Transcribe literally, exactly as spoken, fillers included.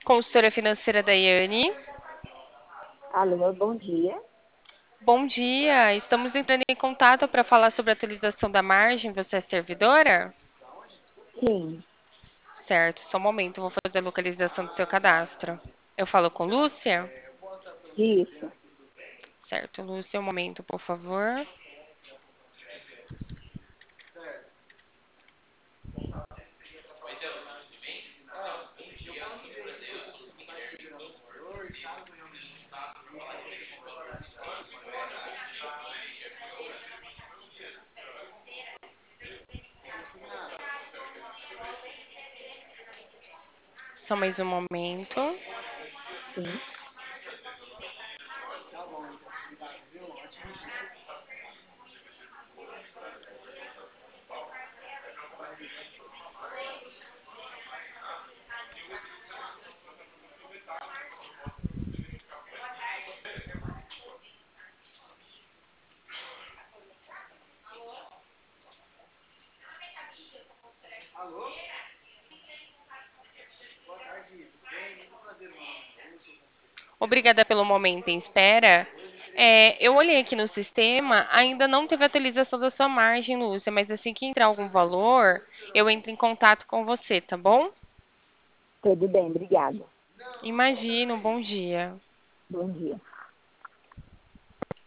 Consultora financeira Daiane. Alô, bom dia. Bom dia, estamos entrando em contato para falar sobre a atualização da margem. Você é servidora? Sim, Certo, só um momento, vou fazer a localização do seu cadastro. Eu falo com Lúcia? isso. Certo, Lúcia, um momento, por favor. Só mais um momento. Sim. Obrigada pelo momento em espera. É, eu olhei aqui no sistema, ainda não teve atualização da sua margem, Lúcia, mas assim que entrar algum valor, eu entro em contato com você, tá bom? Tudo bem, obrigada. Imagina, um bom dia. Bom dia.